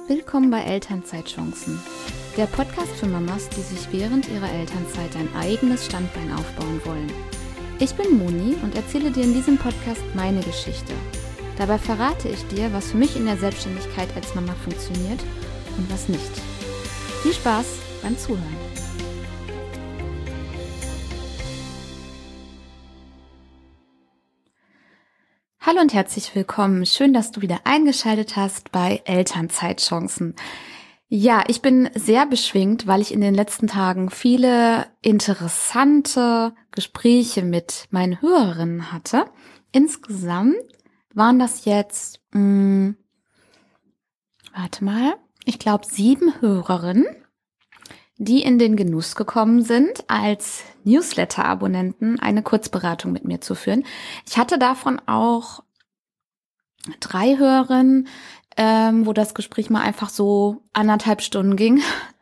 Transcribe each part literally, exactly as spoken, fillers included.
Willkommen bei Elternzeitchancen, der Podcast für Mamas, die sich während ihrer Elternzeit ein eigenes Standbein aufbauen wollen. Ich bin Moni und erzähle dir in diesem Podcast meine Geschichte. Dabei verrate ich dir, was für mich in der Selbstständigkeit als Mama funktioniert und was nicht. Viel Spaß beim Zuhören. Hallo und herzlich willkommen. Schön, dass du wieder eingeschaltet hast bei Elternzeitchancen. Ja, ich bin sehr beschwingt, weil ich in den letzten Tagen viele interessante Gespräche mit meinen Hörerinnen hatte. Insgesamt waren das jetzt, mh, warte mal, ich glaube sieben Hörerinnen, die in den Genuss gekommen sind, als Newsletter-Abonnenten eine Kurzberatung mit mir zu führen. Ich hatte davon auch drei Hörerinnen, ähm, wo das Gespräch mal einfach so anderthalb Stunden ging.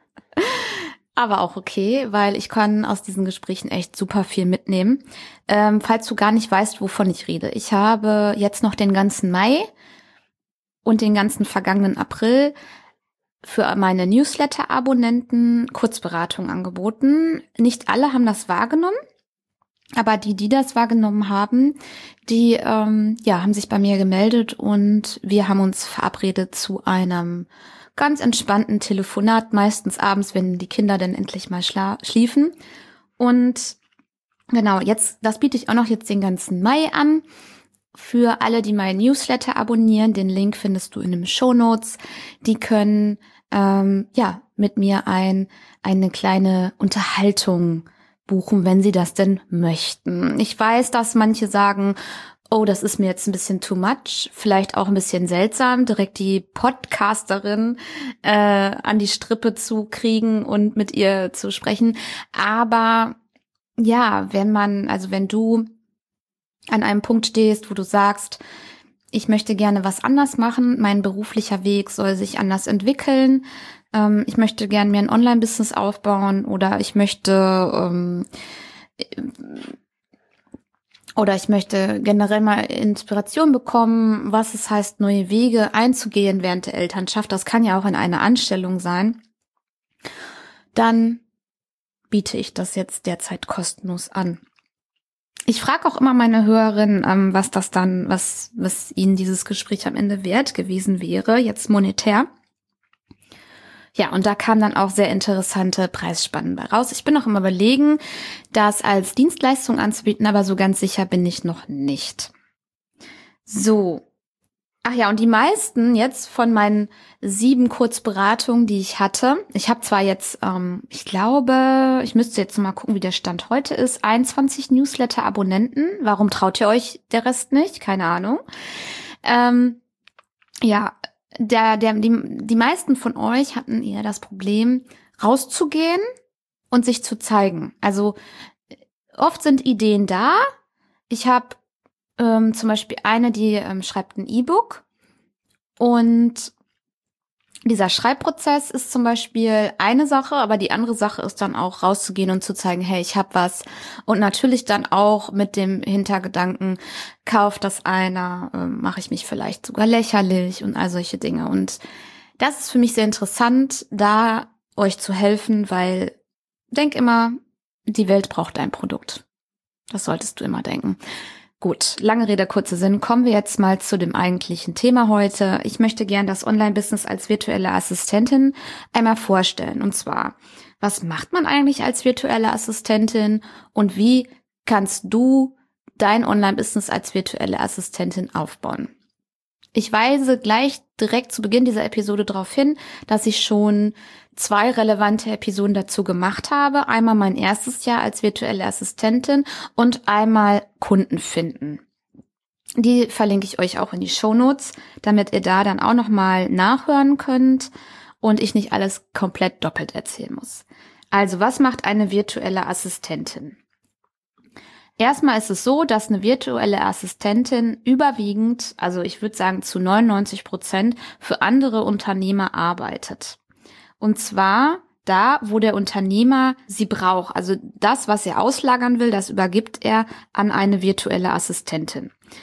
Aber auch okay, weil ich kann aus diesen Gesprächen echt super viel mitnehmen. Ähm, falls du gar nicht weißt, wovon ich rede. Ich habe jetzt noch den ganzen Mai und den ganzen vergangenen April für meine Newsletter-Abonnenten Kurzberatung angeboten. Nicht alle haben das wahrgenommen, aber die, die das wahrgenommen haben, die ähm, ja haben sich bei mir gemeldet und wir haben uns verabredet zu einem ganz entspannten Telefonat, meistens abends, wenn die Kinder dann endlich mal schla- schliefen. Und genau, jetzt das biete ich auch noch jetzt den ganzen Mai an. Für alle, die meinen Newsletter abonnieren, den Link findest du in den Shownotes. Die können ähm, ja mit mir ein eine kleine Unterhaltung buchen, wenn sie das denn möchten. Ich weiß, dass manche sagen, oh, das ist mir jetzt ein bisschen too much, vielleicht auch ein bisschen seltsam, direkt die Podcasterin äh, an die Strippe zu kriegen und mit ihr zu sprechen. Aber ja, wenn man, also wenn du an einem Punkt stehst, wo du sagst, ich möchte gerne was anders machen, mein beruflicher Weg soll sich anders entwickeln, ähm, ich möchte gerne mir ein Online-Business aufbauen oder ich möchte ähm, oder ich möchte generell mal Inspiration bekommen, was es heißt, neue Wege einzugehen während der Elternschaft, das kann ja auch in einer Anstellung sein, dann biete ich das jetzt derzeit kostenlos an. Ich frage auch immer meine Hörerinnen, ähm, was das dann, was, was ihnen dieses Gespräch am Ende wert gewesen wäre, jetzt monetär. Ja, und da kamen dann auch sehr interessante Preisspannen bei raus. Ich bin noch im Überlegen, das als Dienstleistung anzubieten, aber so ganz sicher bin ich noch nicht. So. Ach ja, und die meisten jetzt von meinen sieben Kurzberatungen, die ich hatte, ich habe zwar jetzt, ähm, ich glaube, ich müsste jetzt mal gucken, wie der Stand heute ist, einundzwanzig Newsletter-Abonnenten. Warum traut ihr euch der Rest nicht? Keine Ahnung. Ähm, ja, der, der, die, die meisten von euch hatten eher das Problem, rauszugehen und sich zu zeigen. Also oft sind Ideen da. Ich habe Ähm, zum Beispiel eine, die ähm, schreibt ein E-Book und dieser Schreibprozess ist zum Beispiel eine Sache, aber die andere Sache ist dann auch rauszugehen und zu zeigen, hey, ich habe was und natürlich dann auch mit dem Hintergedanken, kauft das einer, äh, mache ich mich vielleicht sogar lächerlich und all solche Dinge und das ist für mich sehr interessant, da euch zu helfen, weil denk immer, die Welt braucht ein Produkt. Das solltest du immer denken. Gut, lange Rede, kurzer Sinn. Kommen wir jetzt mal zu dem eigentlichen Thema heute. Ich möchte gern das Online-Business als virtuelle Assistentin einmal vorstellen. Und zwar, was macht man eigentlich als virtuelle Assistentin und wie kannst du dein Online-Business als virtuelle Assistentin aufbauen? Ich weise gleich direkt zu Beginn dieser Episode darauf hin, dass ich schon zwei relevante Episoden dazu gemacht habe. Einmal mein erstes Jahr als virtuelle Assistentin und einmal Kunden finden. Die verlinke ich euch auch in die Shownotes, damit ihr da dann auch nochmal nachhören könnt und ich nicht alles komplett doppelt erzählen muss. Also, was macht eine virtuelle Assistentin? Erstmal ist es so, dass eine virtuelle Assistentin überwiegend, also ich würde sagen zu neunundneunzig Prozent, für andere Unternehmer arbeitet. Und zwar da, wo der Unternehmer sie braucht. Also das, was er auslagern will, das übergibt er an eine virtuelle Assistentin.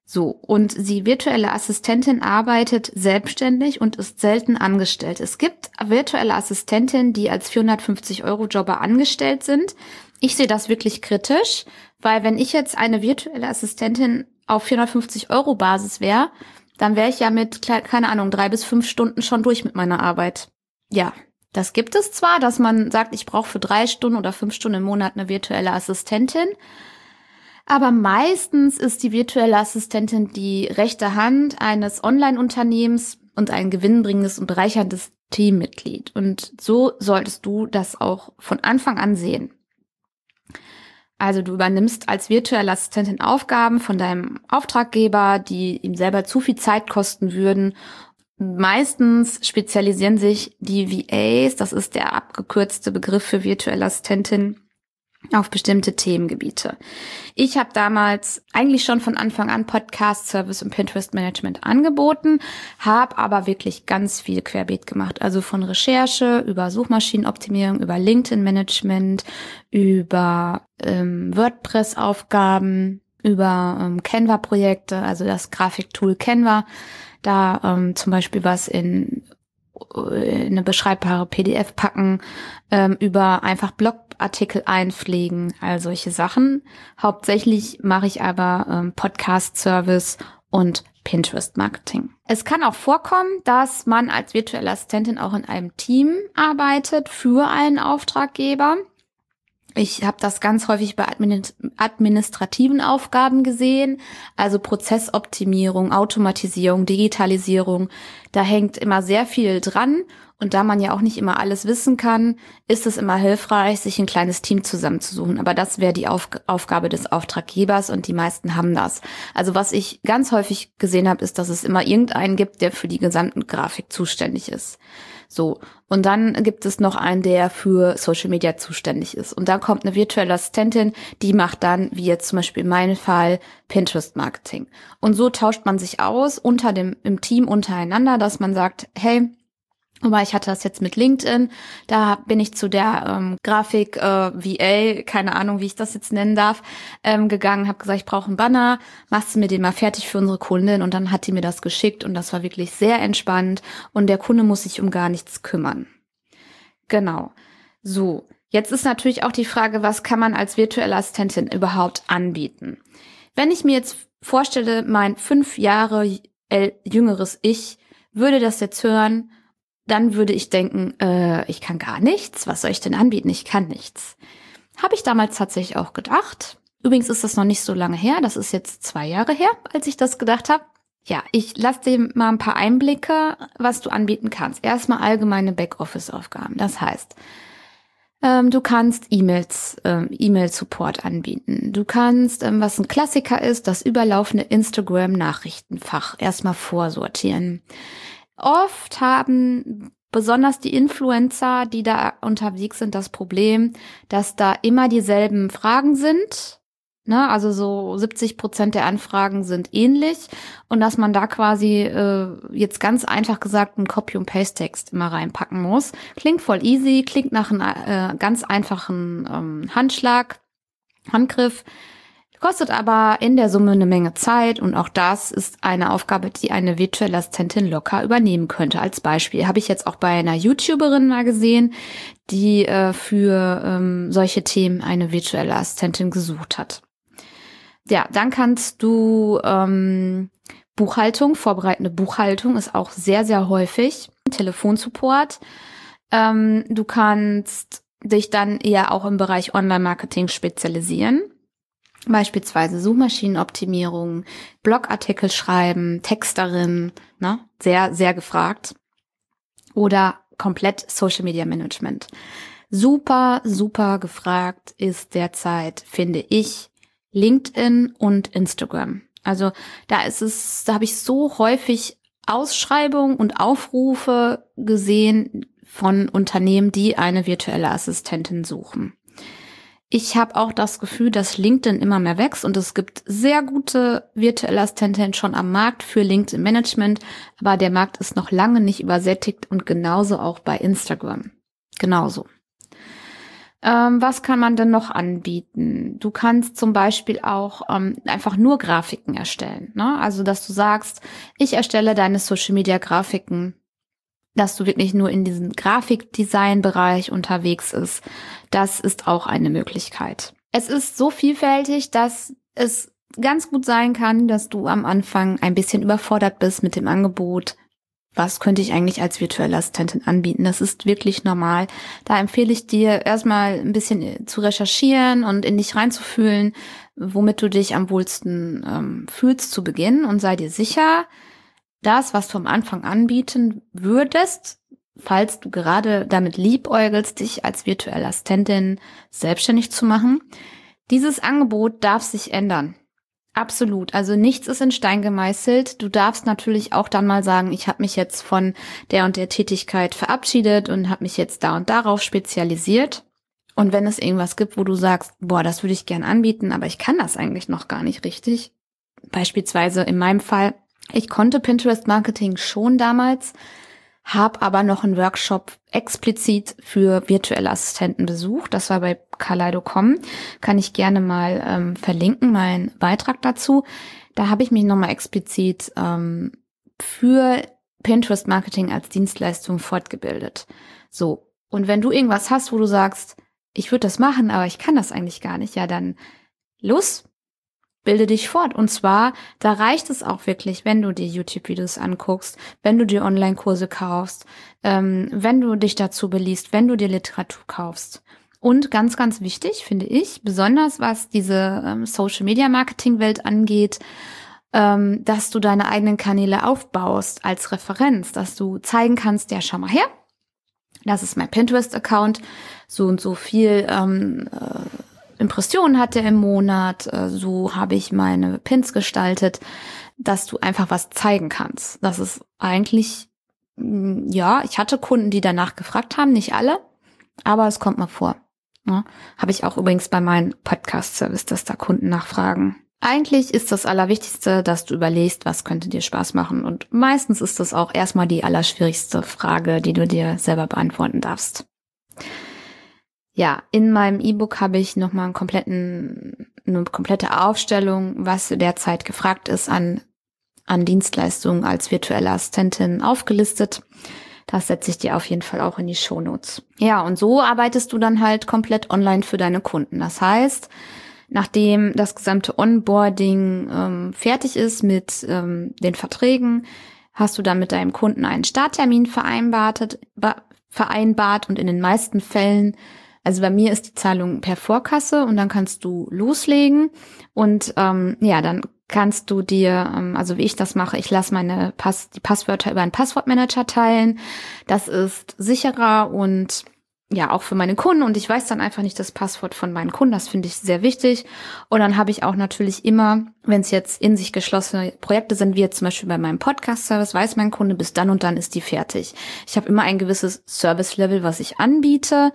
So, und die virtuelle Assistentin arbeitet selbstständig und ist selten angestellt. Es gibt virtuelle Assistentinnen, die als vierhundertfünfzig Euro Jobber angestellt sind. Ich sehe das wirklich kritisch, weil wenn ich jetzt eine virtuelle Assistentin auf vierhundertfünfzig Euro Basis wäre, dann wäre ich ja mit, keine Ahnung, drei bis fünf Stunden schon durch mit meiner Arbeit. Ja, das gibt es zwar, dass man sagt, ich brauche für drei Stunden oder fünf Stunden im Monat eine virtuelle Assistentin, aber meistens ist die virtuelle Assistentin die rechte Hand eines Online-Unternehmens und ein gewinnbringendes und bereicherndes Teammitglied. Und so solltest du das auch von Anfang an sehen. Also du übernimmst als virtuelle Assistentin Aufgaben von deinem Auftraggeber, die ihm selber zu viel Zeit kosten würden. Meistens spezialisieren sich die V As, das ist der abgekürzte Begriff für virtuelle Assistentin, auf bestimmte Themengebiete. Ich habe damals eigentlich schon von Anfang an Podcast, Service und Pinterest Management angeboten, habe aber wirklich ganz viel querbeet gemacht. Also von Recherche über Suchmaschinenoptimierung, über LinkedIn-Management, über ähm, WordPress-Aufgaben, über ähm, Canva-Projekte, also das Grafiktool Canva. Da ähm, zum Beispiel was in eine beschreibbare P D F packen, ähm, über einfach Blogartikel einpflegen, all solche Sachen. Hauptsächlich mache ich aber ähm, Podcast-Service und Pinterest-Marketing. Es kann auch vorkommen, dass man als virtuelle Assistentin auch in einem Team arbeitet für einen Auftraggeber. Ich habe das ganz häufig bei administrativen Aufgaben gesehen, also Prozessoptimierung, Automatisierung, Digitalisierung. Da hängt immer sehr viel dran und da man ja auch nicht immer alles wissen kann, ist es immer hilfreich, sich ein kleines Team zusammenzusuchen. Aber das wäre die Auf- Aufgabe des Auftraggebers und die meisten haben das. Also was ich ganz häufig gesehen habe, ist, dass es immer irgendeinen gibt, der für die gesamte Grafik zuständig ist. So, und dann gibt es noch einen, der für Social Media zuständig ist. Und dann kommt eine virtuelle Assistentin, die macht dann, wie jetzt zum Beispiel in meinem Fall, Pinterest-Marketing. Und so tauscht man sich aus unter dem im Team untereinander, dass man sagt, hey, aber ich hatte das jetzt mit LinkedIn, da bin ich zu der ähm, Grafik äh, V A, keine Ahnung, wie ich das jetzt nennen darf, ähm, gegangen, habe gesagt, ich brauche einen Banner, machst du mir den mal fertig für unsere Kundin? Und dann hat die mir das geschickt und das war wirklich sehr entspannt und der Kunde muss sich um gar nichts kümmern. Genau. So, jetzt ist natürlich auch die Frage, was kann man als virtuelle Assistentin überhaupt anbieten? Wenn ich mir jetzt vorstelle, mein fünf Jahre jüngeres Ich würde das jetzt hören, dann würde ich denken, äh, ich kann gar nichts. Was soll ich denn anbieten? Ich kann nichts. Habe ich damals tatsächlich auch gedacht. Übrigens ist das noch nicht so lange her. Das ist jetzt zwei Jahre her, als ich das gedacht habe. Ja, ich lasse dir mal ein paar Einblicke, was du anbieten kannst. Erstmal allgemeine Backoffice-Aufgaben. Das heißt, ähm, du kannst E-Mails, ähm, E-Mail-Support anbieten. Du kannst, ähm, was ein Klassiker ist, das überlaufende Instagram-Nachrichtenfach erstmal vorsortieren. Oft haben besonders die Influencer, die da unterwegs sind, das Problem, dass da immer dieselben Fragen sind. Ne? Also so siebzig Prozent der Anfragen sind ähnlich und dass man da quasi äh, jetzt ganz einfach gesagt einen Copy- und Paste-Text immer reinpacken muss. Klingt voll easy, klingt nach einem äh, ganz einfachen ähm, Handschlag, Handgriff. Kostet aber in der Summe eine Menge Zeit und auch das ist eine Aufgabe, die eine virtuelle Assistentin locker übernehmen könnte. Als Beispiel habe ich jetzt auch bei einer YouTuberin mal gesehen, die äh, für ähm, solche Themen eine virtuelle Assistentin gesucht hat. Ja, dann kannst du ähm, Buchhaltung, vorbereitende Buchhaltung ist auch sehr, sehr häufig. Telefonsupport. Ähm, du kannst dich dann eher auch im Bereich Online-Marketing spezialisieren. Beispielsweise Suchmaschinenoptimierung, Blogartikel schreiben, Texterin, ne, sehr, sehr gefragt. Oder komplett Social Media Management. Super, super gefragt ist derzeit, finde ich, LinkedIn und Instagram. Also da ist es, da habe ich so häufig Ausschreibungen und Aufrufe gesehen von Unternehmen, die eine virtuelle Assistentin suchen. Ich habe auch das Gefühl, dass LinkedIn immer mehr wächst und es gibt sehr gute virtuelle Assistenten schon am Markt für LinkedIn-Management, aber der Markt ist noch lange nicht übersättigt und genauso auch bei Instagram. Genauso. Ähm, was kann man denn noch anbieten? Du kannst zum Beispiel auch ähm, einfach nur Grafiken erstellen, ne? Also, dass du sagst, ich erstelle deine Social-Media-Grafiken, dass du wirklich nur in diesem Grafikdesign-Bereich unterwegs ist. Das ist auch eine Möglichkeit. Es ist so vielfältig, dass es ganz gut sein kann, dass du am Anfang ein bisschen überfordert bist mit dem Angebot. Was könnte ich eigentlich als virtuelle Assistentin anbieten? Das ist wirklich normal. Da empfehle ich dir erstmal ein bisschen zu recherchieren und in dich reinzufühlen, womit du dich am wohlsten ähm, fühlst zu Beginn, und sei dir sicher, das, was du am Anfang anbieten würdest, falls du gerade damit liebäugelst, dich als virtuelle Assistentin selbstständig zu machen, dieses Angebot darf sich ändern. Absolut. Also nichts ist in Stein gemeißelt. Du darfst natürlich auch dann mal sagen, ich habe mich jetzt von der und der Tätigkeit verabschiedet und habe mich jetzt da und darauf spezialisiert. Und wenn es irgendwas gibt, wo du sagst, boah, das würde ich gern anbieten, aber ich kann das eigentlich noch gar nicht richtig. Beispielsweise in meinem Fall, ich konnte Pinterest-Marketing schon damals, habe aber noch einen Workshop explizit für virtuelle Assistenten besucht. Das war bei Kaleido Punkt com. Kann ich gerne mal ähm, verlinken, meinen Beitrag dazu. Da habe ich mich nochmal explizit ähm, für Pinterest-Marketing als Dienstleistung fortgebildet. So, und wenn du irgendwas hast, wo du sagst, ich würde das machen, aber ich kann das eigentlich gar nicht, ja dann los, bilde dich fort. Und zwar, da reicht es auch wirklich, wenn du dir YouTube-Videos anguckst, wenn du dir Online-Kurse kaufst, ähm, wenn du dich dazu beliest, wenn du dir Literatur kaufst. Und ganz, ganz wichtig, finde ich, besonders was diese ähm, Social-Media-Marketing-Welt angeht, ähm, dass du deine eigenen Kanäle aufbaust als Referenz, dass du zeigen kannst, ja, schau mal her, das ist mein Pinterest-Account, so und so viel ähm, äh, Impressionen hat er im Monat, so habe ich meine Pins gestaltet, dass du einfach was zeigen kannst. Das ist eigentlich, ja, ich hatte Kunden, die danach gefragt haben, nicht alle, aber es kommt mal vor. Ja, habe ich auch übrigens bei meinem Podcast-Service, dass da Kunden nachfragen. Eigentlich ist das Allerwichtigste, dass du überlegst, was könnte dir Spaß machen, und meistens ist das auch erstmal die allerschwierigste Frage, die du dir selber beantworten darfst. Ja, in meinem E-Book habe ich nochmal einen kompletten, eine komplette Aufstellung, was derzeit gefragt ist an, an Dienstleistungen als virtuelle Assistentin aufgelistet. Das setze ich dir auf jeden Fall auch in die Shownotes. Ja, und so arbeitest du dann halt komplett online für deine Kunden. Das heißt, nachdem das gesamte Onboarding ähm, fertig ist mit ähm, den Verträgen, hast du dann mit deinem Kunden einen Starttermin vereinbart, vereinbart und in den meisten Fällen, also bei mir ist die Zahlung per Vorkasse, und dann kannst du loslegen und ähm, ja, dann kannst du dir, ähm, also wie ich das mache, ich lasse meine Pass, die Passwörter über einen Passwortmanager teilen. Das ist sicherer und ja, auch für meine Kunden, und ich weiß dann einfach nicht das Passwort von meinen Kunden, das finde ich sehr wichtig. Und dann habe ich auch natürlich immer, wenn es jetzt in sich geschlossene Projekte sind, wie jetzt zum Beispiel bei meinem Podcast-Service, weiß mein Kunde, bis dann und dann ist die fertig. Ich habe immer ein gewisses Service-Level, was ich anbiete,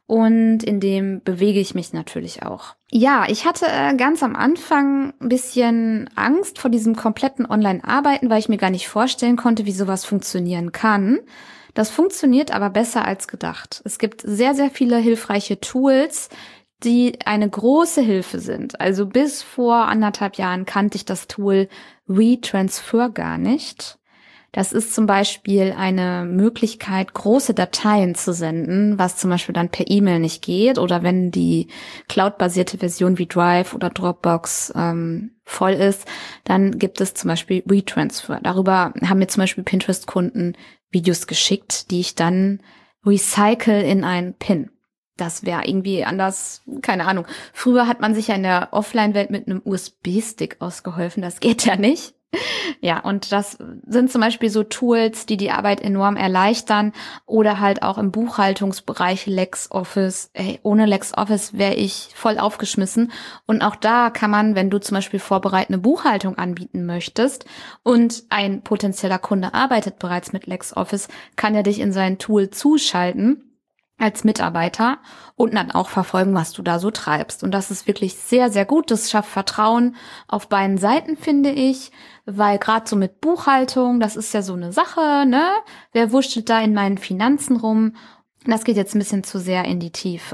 und in dem bewege ich mich natürlich auch. Ja, ich hatte äh, ganz am Anfang ein bisschen Angst vor diesem kompletten Online-Arbeiten, weil ich mir gar nicht vorstellen konnte, wie sowas funktionieren kann. Das funktioniert aber besser als gedacht. Es gibt sehr, sehr viele hilfreiche Tools, die eine große Hilfe sind. Also bis vor anderthalb Jahren kannte ich das Tool WeTransfer gar nicht. Das ist zum Beispiel eine Möglichkeit, große Dateien zu senden, was zum Beispiel dann per E-Mail nicht geht, oder wenn die cloud-basierte Version wie Drive oder Dropbox ähm, voll ist, dann gibt es zum Beispiel WeTransfer. Darüber haben mir zum Beispiel Pinterest-Kunden Videos geschickt, die ich dann recycle in ein Pin. Das wäre irgendwie anders, keine Ahnung. Früher hat man sich ja in der Offline-Welt mit einem U S B-Stick ausgeholfen, das geht ja nicht. Ja, und das sind zum Beispiel so Tools, die die Arbeit enorm erleichtern, oder halt auch im Buchhaltungsbereich LexOffice. Ey, ohne LexOffice wäre ich voll aufgeschmissen. Und auch da kann man, wenn du zum Beispiel vorbereitende Buchhaltung anbieten möchtest und ein potenzieller Kunde arbeitet bereits mit LexOffice, kann er dich in sein Tool zuschalten als Mitarbeiter und dann auch verfolgen, was du da so treibst. Und das ist wirklich sehr, sehr gut. Das schafft Vertrauen auf beiden Seiten, finde ich, weil gerade so mit Buchhaltung, das ist ja so eine Sache, ne? Wer wurschtelt da in meinen Finanzen rum? Das geht jetzt ein bisschen zu sehr in die Tiefe.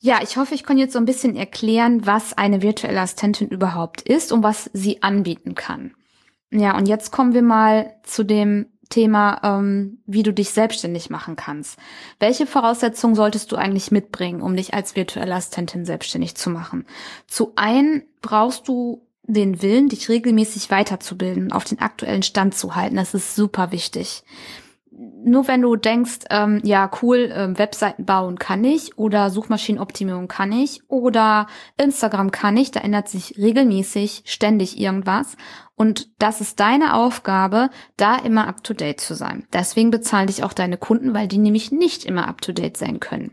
Ja, ich hoffe, ich kann jetzt so ein bisschen erklären, was eine virtuelle Assistentin überhaupt ist und was sie anbieten kann. Ja, und jetzt kommen wir mal zu dem Thema, ähm, wie du dich selbstständig machen kannst. Welche Voraussetzungen solltest du eigentlich mitbringen, um dich als virtuelle Assistentin selbstständig zu machen? Zu einem brauchst du den Willen, dich regelmäßig weiterzubilden, auf den aktuellen Stand zu halten. Das ist super wichtig. Nur wenn du denkst, ähm, ja cool, ähm, Webseiten bauen kann ich oder Suchmaschinenoptimierung kann ich oder Instagram kann ich, da ändert sich regelmäßig ständig irgendwas und das ist deine Aufgabe, da immer up-to-date zu sein. Deswegen bezahlen dich auch deine Kunden, weil die nämlich nicht immer up-to-date sein können.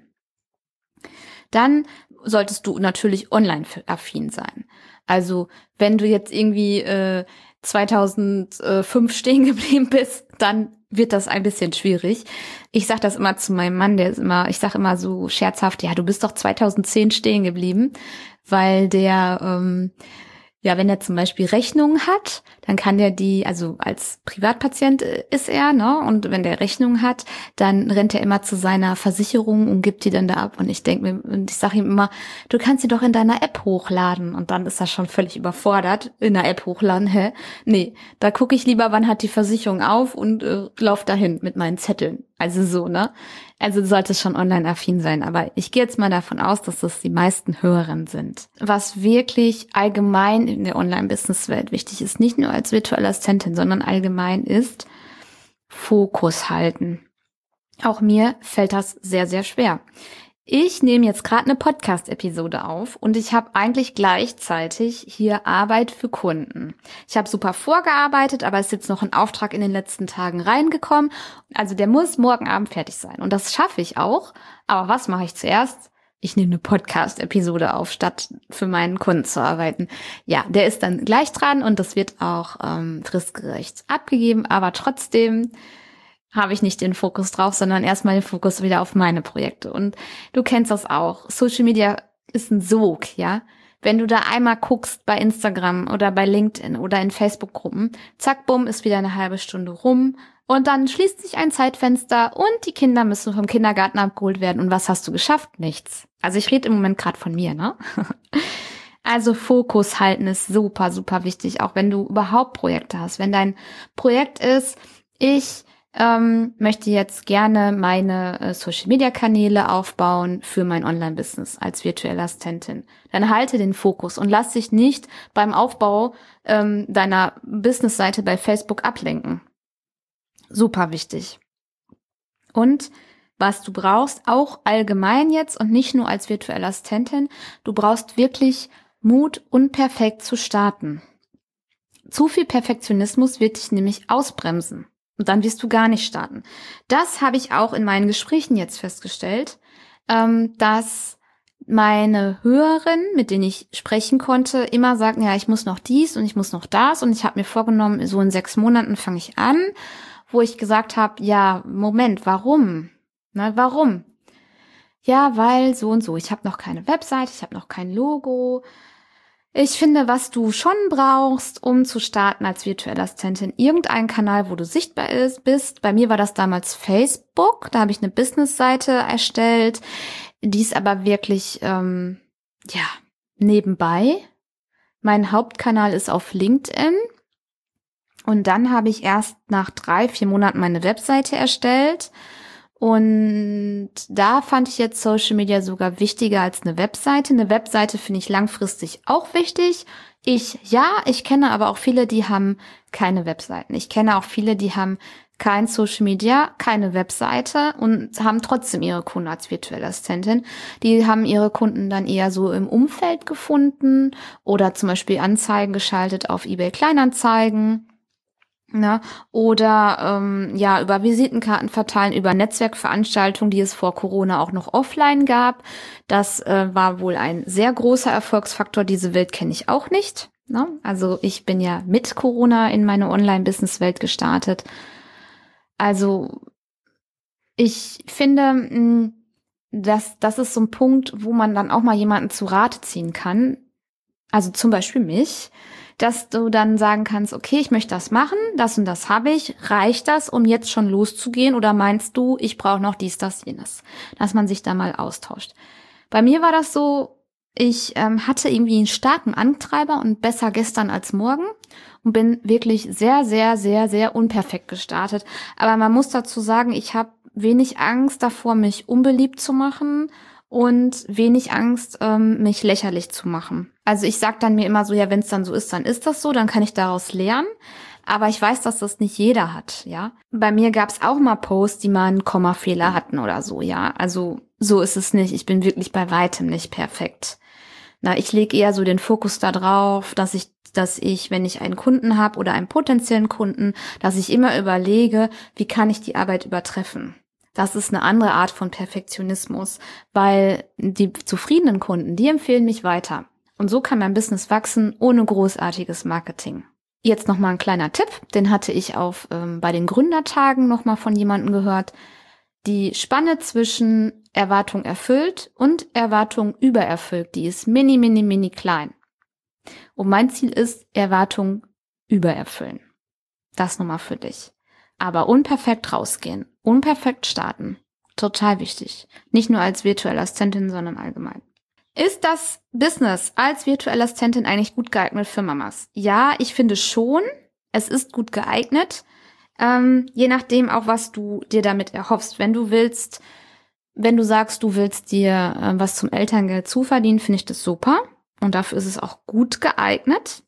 Dann solltest du natürlich online-affin sein. Also wenn du jetzt irgendwie äh, zweitausendfünf stehen geblieben bist, dann wird das ein bisschen schwierig. Ich sag das immer zu meinem Mann, der ist immer, ich sag immer so scherzhaft, ja, du bist doch zweitausendzehn stehen geblieben, weil der, ähm, ja, wenn er zum Beispiel Rechnungen hat, dann kann der die, also als Privatpatient ist er, ne, und wenn der Rechnungen hat, dann rennt er immer zu seiner Versicherung und gibt die dann da ab und ich denke mir, und ich sage ihm immer, du kannst sie doch in deiner App hochladen und dann ist er schon völlig überfordert, in der App hochladen, hä? Nee, da gucke ich lieber, wann hat die Versicherung auf und äh, lauf dahin mit meinen Zetteln, also so, ne. Also du solltest schon online-affin sein, aber ich gehe jetzt mal davon aus, dass das die meisten Hörerinnen sind. Was wirklich allgemein in der Online-Business-Welt wichtig ist, nicht nur als virtuelle Assistentin, sondern allgemein ist Fokus halten. Auch mir fällt das sehr, sehr schwer. Ich nehme jetzt gerade eine Podcast-Episode auf und ich habe eigentlich gleichzeitig hier Arbeit für Kunden. Ich habe super vorgearbeitet, aber es ist jetzt noch ein Auftrag in den letzten Tagen reingekommen. Also der muss morgen Abend fertig sein und das schaffe ich auch. Aber was mache ich zuerst? Ich nehme eine Podcast-Episode auf, statt für meinen Kunden zu arbeiten. Ja, der ist dann gleich dran und das wird auch ähm, fristgerecht abgegeben, aber trotzdem habe ich nicht den Fokus drauf, sondern erstmal den Fokus wieder auf meine Projekte. Und du kennst das auch. Social Media ist ein Sog, ja. Wenn du da einmal guckst bei Instagram oder bei LinkedIn oder in Facebook-Gruppen, zack, bumm, ist wieder eine halbe Stunde rum. Und dann schließt sich ein Zeitfenster und die Kinder müssen vom Kindergarten abgeholt werden. Und was hast du geschafft? Nichts. Also ich rede im Moment gerade von mir, ne? Also Fokus halten ist super, super wichtig, auch wenn du überhaupt Projekte hast. Wenn dein Projekt ist, ich Ähm, möchte jetzt gerne meine äh, Social-Media-Kanäle aufbauen für mein Online-Business als virtuelle Assistentin. Dann halte den Fokus und lass dich nicht beim Aufbau ähm, deiner Business-Seite bei Facebook ablenken. Super wichtig. Und was du brauchst, auch allgemein jetzt und nicht nur als virtuelle Assistentin, du brauchst wirklich Mut, unperfekt zu starten. Zu viel Perfektionismus wird dich nämlich ausbremsen. Und dann wirst du gar nicht starten. Das habe ich auch in meinen Gesprächen jetzt festgestellt, ähm, dass meine Hörerinnen, mit denen ich sprechen konnte, immer sagten, ja, ich muss noch dies und ich muss noch das. Und ich habe mir vorgenommen, so in sechs Monaten fange ich an, wo ich gesagt habe, ja, Moment, warum? Na, warum? Ja, weil so und so. Ich habe noch keine Website, ich habe noch kein Logo. Ich finde, was du schon brauchst, um zu starten als virtuelle Assistentin, irgendeinen Kanal, wo du sichtbar ist, bist. Bei mir war das damals Facebook. Da habe ich eine Business-Seite erstellt. Die ist aber wirklich, ähm, ja, nebenbei. Mein Hauptkanal ist auf LinkedIn. Und dann habe ich erst nach drei, vier Monaten meine Webseite erstellt. Und da fand ich jetzt Social Media sogar wichtiger als eine Webseite. Eine Webseite finde ich langfristig auch wichtig. Ich, ja, ich kenne aber auch viele, die haben keine Webseiten. Ich kenne auch viele, die haben kein Social Media, keine Webseite und haben trotzdem ihre Kunden als virtuelle Assistentin. Die haben ihre Kunden dann eher so im Umfeld gefunden oder zum Beispiel Anzeigen geschaltet auf eBay Kleinanzeigen. Ne? Oder ähm, ja, über Visitenkarten verteilen, über Netzwerkveranstaltungen, die es vor Corona auch noch offline gab. Das äh, war wohl ein sehr großer Erfolgsfaktor. Diese Welt kenne ich auch nicht. Ne? Also ich bin ja mit Corona in meine Online-Business-Welt gestartet. Also ich finde, mh, dass das ist so ein Punkt, wo man dann auch mal jemanden zu Rate ziehen kann. Also zum Beispiel mich, dass du dann sagen kannst, okay, ich möchte das machen, das und das habe ich. Reicht das, um jetzt schon loszugehen? Oder meinst du, ich brauche noch dies, das, jenes? Dass man sich da mal austauscht. Bei mir war das so, ich ähm, hatte irgendwie einen starken Antreiber und besser gestern als morgen und bin wirklich sehr, sehr, sehr, sehr unperfekt gestartet. Aber man muss dazu sagen, ich habe wenig Angst davor, mich unbeliebt zu machen und wenig Angst, ähm, mich lächerlich zu machen. Also ich sag dann mir immer so, ja, wenn es dann so ist, dann ist das so, dann kann ich daraus lernen. Aber ich weiß, dass das nicht jeder hat, ja. Bei mir gab es auch mal Posts, die mal einen Kommafehler hatten oder so, ja. Also so ist es nicht. Ich bin wirklich bei weitem nicht perfekt. Na, ich lege eher so den Fokus da drauf, dass ich, dass ich, wenn ich einen Kunden habe oder einen potenziellen Kunden, dass ich immer überlege, wie kann ich die Arbeit übertreffen. Das ist eine andere Art von Perfektionismus, weil die zufriedenen Kunden, die empfehlen mich weiter. Und so kann mein Business wachsen ohne großartiges Marketing. Jetzt nochmal ein kleiner Tipp, den hatte ich auf ähm, bei den Gründertagen nochmal von jemandem gehört. Die Spanne zwischen Erwartung erfüllt und Erwartung übererfüllt, die ist mini, mini, mini klein. Und mein Ziel ist, Erwartung übererfüllen. Das nochmal für dich. Aber unperfekt rausgehen, unperfekt starten. Total wichtig. Nicht nur als virtuelle Assistentin, sondern allgemein. Ist das Business als virtuelle Assistentin eigentlich gut geeignet für Mamas? Ja, ich finde schon. Es ist gut geeignet. Ähm, je nachdem auch, was du dir damit erhoffst. Wenn du willst, wenn du sagst, du willst dir äh, was zum Elterngeld zuverdienen, finde ich das super. Und dafür ist es auch gut geeignet.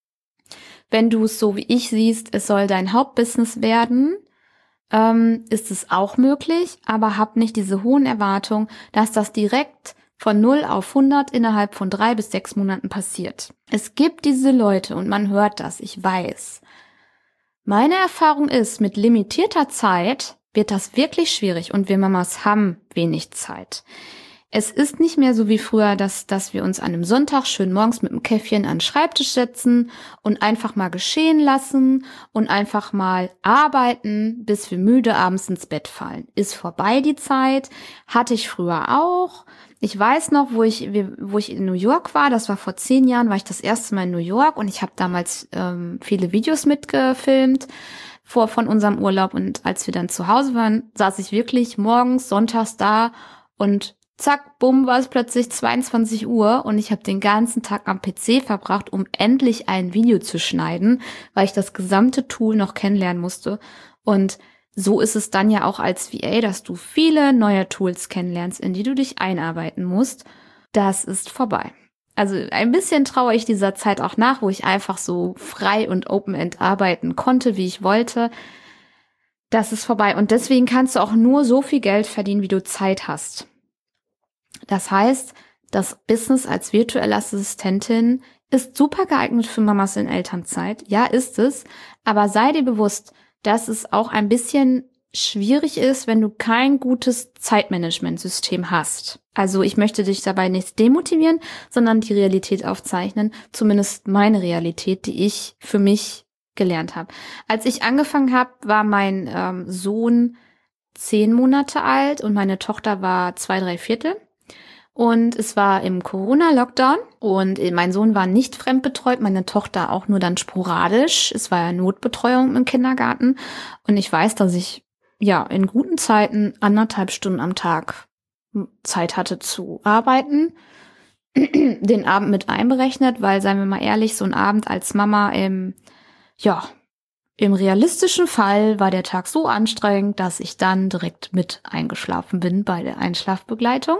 Wenn du es so wie ich siehst, es soll dein Hauptbusiness werden, ähm, ist es auch möglich. Aber hab nicht diese hohen Erwartungen, dass das direkt von null auf hundert innerhalb von drei bis sechs Monaten passiert. Es gibt diese Leute und man hört das, ich weiß. Meine Erfahrung ist, mit limitierter Zeit wird das wirklich schwierig und wir Mamas haben wenig Zeit. Es ist nicht mehr so wie früher, dass, dass wir uns an einem Sonntag schön morgens mit einem Käffchen an den Schreibtisch setzen und einfach mal geschehen lassen und einfach mal arbeiten, bis wir müde abends ins Bett fallen. Ist vorbei die Zeit, hatte ich früher auch. Ich weiß noch, wo ich, wo ich in New York war, das war vor zehn Jahren, war ich das erste Mal in New York und ich habe damals ähm, viele Videos mitgefilmt vor von unserem Urlaub und als wir dann zu Hause waren, saß ich wirklich morgens, sonntags da und zack, bumm, war es plötzlich zweiundzwanzig Uhr und ich habe den ganzen Tag am P C verbracht, um endlich ein Video zu schneiden, weil ich das gesamte Tool noch kennenlernen musste. Und so ist es dann ja auch als V A, dass du viele neue Tools kennenlernst, in die du dich einarbeiten musst. Das ist vorbei. Also ein bisschen traue ich dieser Zeit auch nach, wo ich einfach so frei und open-end arbeiten konnte, wie ich wollte. Das ist vorbei. Und deswegen kannst du auch nur so viel Geld verdienen, wie du Zeit hast. Das heißt, das Business als virtuelle Assistentin ist super geeignet für Mamas in Elternzeit. Ja, ist es. Aber sei dir bewusst, dass es auch ein bisschen schwierig ist, wenn du kein gutes Zeitmanagementsystem hast. Also ich möchte dich dabei nicht demotivieren, sondern die Realität aufzeichnen. Zumindest meine Realität, die ich für mich gelernt habe. Als ich angefangen habe, war mein ähm, Sohn zehn Monate alt und meine Tochter war zwei, drei Viertel. Und es war im Corona-Lockdown und mein Sohn war nicht fremdbetreut, meine Tochter auch nur dann sporadisch. Es war ja Notbetreuung im Kindergarten und ich weiß, dass ich ja in guten Zeiten anderthalb Stunden am Tag Zeit hatte zu arbeiten. Den Abend mit einberechnet, weil, seien wir mal ehrlich, so ein Abend als Mama im, ja, im realistischen Fall war der Tag so anstrengend, dass ich dann direkt mit eingeschlafen bin bei der Einschlafbegleitung.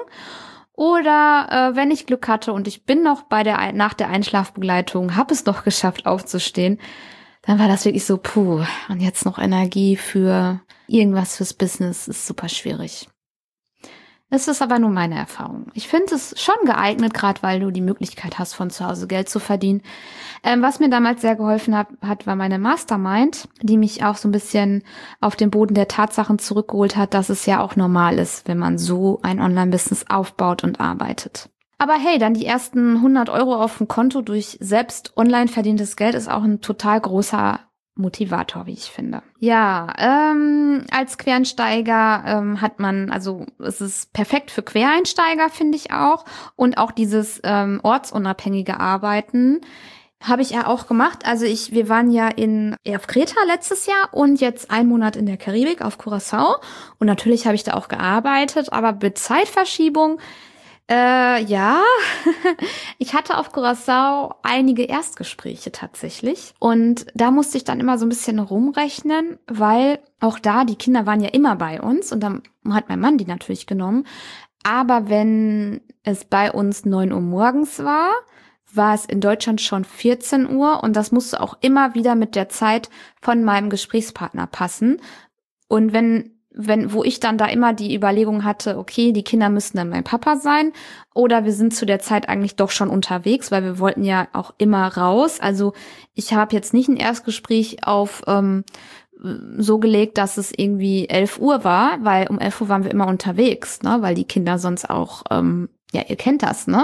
Oder äh, wenn ich Glück hatte und ich bin noch bei der nach der Einschlafbegleitung, habe es noch geschafft aufzustehen, dann war das wirklich so, puh, und jetzt noch Energie für irgendwas fürs Business ist super schwierig. Das ist aber nur meine Erfahrung. Ich finde es schon geeignet, gerade weil du die Möglichkeit hast, von zu Hause Geld zu verdienen. Ähm, was mir damals sehr geholfen hat, hat, war meine Mastermind, die mich auch so ein bisschen auf den Boden der Tatsachen zurückgeholt hat, dass es ja auch normal ist, wenn man so ein Online-Business aufbaut und arbeitet. Aber hey, dann die ersten hundert Euro auf dem Konto durch selbst online verdientes Geld ist auch ein total großer Motivator, wie ich finde. Ja, ähm, als Quereinsteiger ähm, hat man, also es ist perfekt für Quereinsteiger, finde ich auch. Und auch dieses ähm, ortsunabhängige Arbeiten habe ich ja auch gemacht. Also ich, wir waren ja in auf Kreta letztes Jahr und jetzt einen Monat in der Karibik auf Curaçao. Und natürlich habe ich da auch gearbeitet, aber mit Zeitverschiebung Äh, ja, ich hatte auf Curaçao einige Erstgespräche tatsächlich. Und da musste ich dann immer so ein bisschen rumrechnen, weil auch da, die Kinder waren ja immer bei uns und dann hat mein Mann die natürlich genommen. Aber wenn es bei uns neun Uhr morgens war, war es in Deutschland schon vierzehn Uhr und das musste auch immer wieder mit der Zeit von meinem Gesprächspartner passen. Und wenn wenn, wo ich dann da immer die Überlegung hatte, okay, die Kinder müssen dann mein Papa sein oder wir sind zu der Zeit eigentlich doch schon unterwegs, weil wir wollten ja auch immer raus. Also ich habe jetzt nicht ein Erstgespräch auf ähm, so gelegt, dass es irgendwie elf Uhr war, weil um elf Uhr waren wir immer unterwegs, ne, weil die Kinder sonst auch, ähm, ja, ihr kennt das, ne?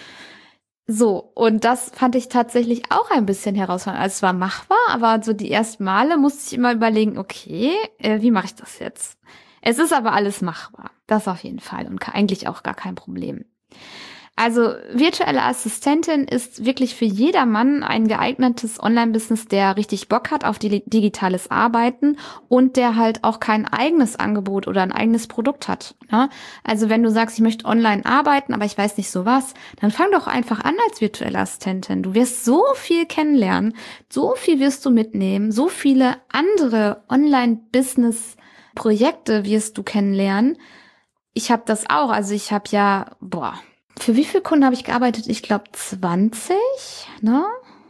So, und das fand ich tatsächlich auch ein bisschen herausfordernd. Also es war machbar, aber so die ersten Male musste ich immer überlegen, okay, äh, wie mache ich das jetzt? Es ist aber alles machbar, das auf jeden Fall und eigentlich auch gar kein Problem. Also virtuelle Assistentin ist wirklich für jedermann ein geeignetes Online-Business, der richtig Bock hat auf die digitales Arbeiten und der halt auch kein eigenes Angebot oder ein eigenes Produkt hat. Ne? Also wenn du sagst, ich möchte online arbeiten, aber ich weiß nicht so was, dann fang doch einfach an als virtuelle Assistentin. Du wirst so viel kennenlernen, so viel wirst du mitnehmen, so viele andere Online-Business-Projekte wirst du kennenlernen. Ich habe das auch, also ich habe ja, boah, für wie viele Kunden habe ich gearbeitet? Ich glaube zwanzig, ne?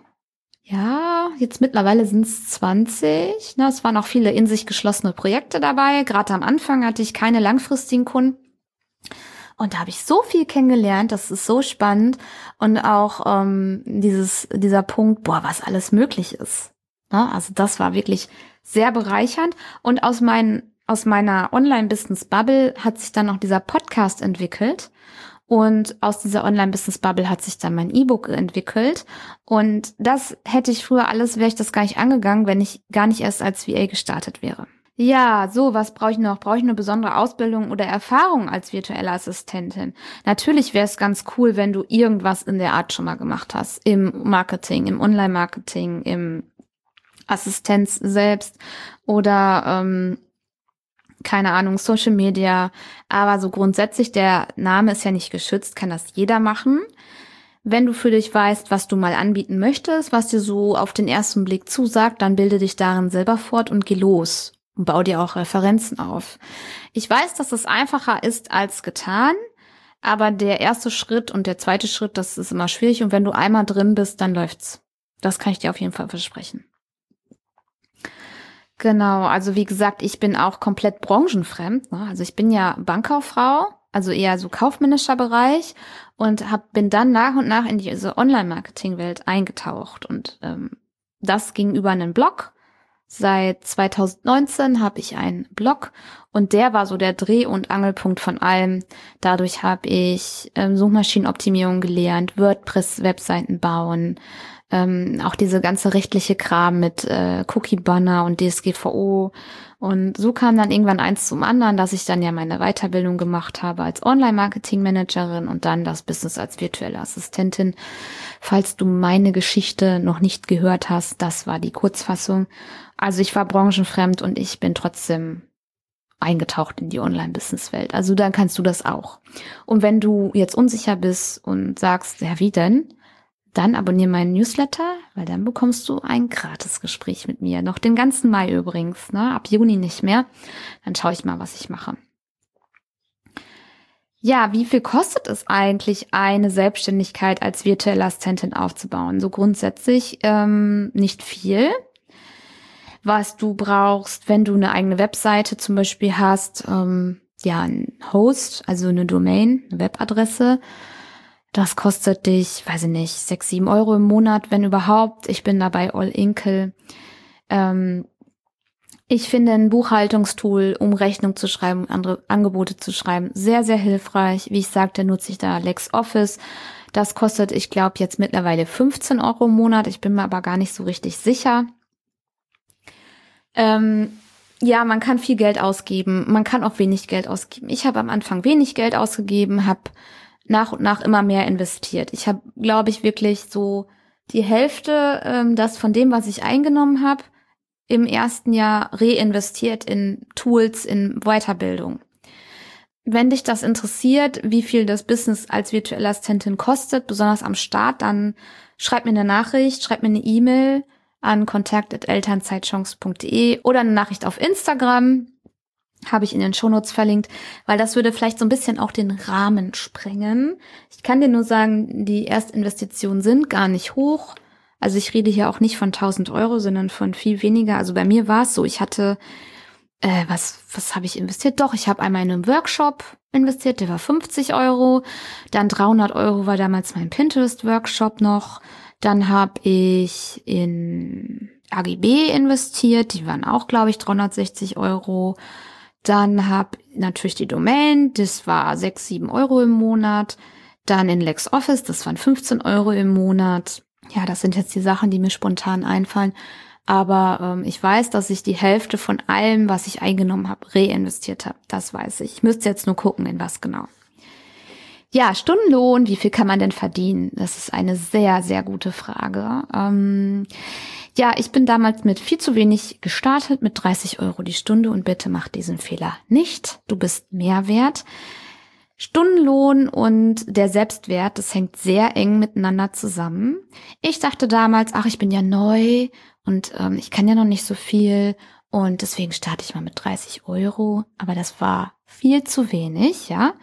Ja, jetzt mittlerweile sind es zwanzig. Ne? Es waren auch viele in sich geschlossene Projekte dabei. Gerade am Anfang hatte ich keine langfristigen Kunden. Und da habe ich so viel kennengelernt, das ist so spannend. Und auch ähm, dieses dieser Punkt, boah, was alles möglich ist. Ne? Also das war wirklich sehr bereichernd. Und aus, mein, aus meiner Online-Business-Bubble hat sich dann noch dieser Podcast entwickelt. Und aus dieser Online-Business-Bubble hat sich dann mein E-Book entwickelt. Und das hätte ich früher alles, wäre ich das gar nicht angegangen, wenn ich gar nicht erst als V A gestartet wäre. Ja, so, was brauche ich noch? Brauche ich eine besondere Ausbildung oder Erfahrung als virtuelle Assistentin? Natürlich wäre es ganz cool, wenn du irgendwas in der Art schon mal gemacht hast. Im Marketing, im Online-Marketing, im Assistenz selbst oder ähm, keine Ahnung, Social Media, aber so grundsätzlich, der Name ist ja nicht geschützt, kann das jeder machen. Wenn du für dich weißt, was du mal anbieten möchtest, was dir so auf den ersten Blick zusagt, dann bilde dich darin selber fort und geh los und bau dir auch Referenzen auf. Ich weiß, dass es einfacher ist als getan, aber der erste Schritt und der zweite Schritt, das ist immer schwierig und wenn du einmal drin bist, dann läuft's. Das kann ich dir auf jeden Fall versprechen. Genau, also wie gesagt, ich bin auch komplett branchenfremd. Ne? Also ich bin ja Bankkauffrau, also eher so kaufmännischer Bereich und hab, bin dann nach und nach in diese Online-Marketing-Welt eingetaucht. Und ähm, das ging über einen Blog. Seit zwanzig neunzehn habe ich einen Blog und der war so der Dreh- und Angelpunkt von allem. Dadurch habe ich ähm, Suchmaschinenoptimierung gelernt, WordPress-Webseiten bauen, Ähm, auch diese ganze rechtliche Kram mit äh, Cookie-Banner und D S G V O. Und so kam dann irgendwann eins zum anderen, dass ich dann ja meine Weiterbildung gemacht habe als Online-Marketing-Managerin und dann das Business als virtuelle Assistentin. Falls du meine Geschichte noch nicht gehört hast, das war die Kurzfassung. Also ich war branchenfremd und ich bin trotzdem eingetaucht in die Online-Business-Welt. Also dann kannst du das auch. Und wenn du jetzt unsicher bist und sagst, ja, wie denn? Dann abonniere meinen Newsletter, weil dann bekommst du ein Gratisgespräch mit mir. Noch den ganzen Mai übrigens, ne? Ab Juni nicht mehr. Dann schaue ich mal, was ich mache. Ja, wie viel kostet es eigentlich, eine Selbstständigkeit als virtuelle Assistentin aufzubauen? So grundsätzlich ähm, nicht viel. Was du brauchst, wenn du eine eigene Webseite zum Beispiel hast, ähm, ja, ein Host, also eine Domain, eine Webadresse. Das kostet dich, weiß ich nicht, sechs, sieben Euro im Monat, wenn überhaupt. Ich bin dabei All Inkle. Ähm, ich finde ein Buchhaltungstool, um Rechnung zu schreiben, andere Angebote zu schreiben, sehr, sehr hilfreich. Wie ich sagte, nutze ich da LexOffice. Das kostet, ich glaube, jetzt mittlerweile fünfzehn Euro im Monat. Ich bin mir aber gar nicht so richtig sicher. Ähm, ja, man kann viel Geld ausgeben. Man kann auch wenig Geld ausgeben. Ich habe am Anfang wenig Geld ausgegeben, habe nach und nach immer mehr investiert. Ich habe, glaube ich, wirklich so die Hälfte ähm, das von dem, was ich eingenommen habe, im ersten Jahr reinvestiert in Tools, in Weiterbildung. wenn dich das interessiert, wie viel das Business als virtuelle Assistentin kostet, besonders am Start, dann schreib mir eine Nachricht, schreib mir eine E-Mail an kontakt at elternzeitchance punkt de oder eine Nachricht auf Instagram, habe ich in den Shownotes verlinkt, weil das würde vielleicht so ein bisschen auch den Rahmen sprengen. Ich kann dir nur sagen, die Erstinvestitionen sind gar nicht hoch. Also ich rede hier auch nicht von tausend Euro, sondern von viel weniger. Also bei mir war es so, ich hatte, äh, was was habe ich investiert? Doch, ich habe einmal in einen Workshop investiert, der war fünfzig Euro. Dann dreihundert Euro war damals mein Pinterest-Workshop noch. Dann habe ich in A G B investiert, die waren auch, glaube ich, dreihundertsechzig Euro. Dann habe natürlich die Domain, das war sechs, sieben Euro im Monat. Dann in LexOffice, das waren fünfzehn Euro im Monat. Ja, das sind jetzt die Sachen, die mir spontan einfallen. Aber ähm, ich weiß, dass ich die Hälfte von allem, was ich eingenommen habe, reinvestiert habe. Das weiß ich. Ich müsste jetzt nur gucken, in was genau. Ja, Stundenlohn, wie viel kann man denn verdienen? Das ist eine sehr, sehr gute Frage. Ähm, ja, ich bin damals mit viel zu wenig gestartet, mit dreißig Euro die Stunde. Und bitte mach diesen Fehler nicht. Du bist mehr wert. Stundenlohn und der Selbstwert, das hängt sehr eng miteinander zusammen. Ich dachte damals, ach, ich bin ja neu und ähm, ich kann ja noch nicht so viel und deswegen starte ich mal mit dreißig Euro. Aber das war viel zu wenig, ja.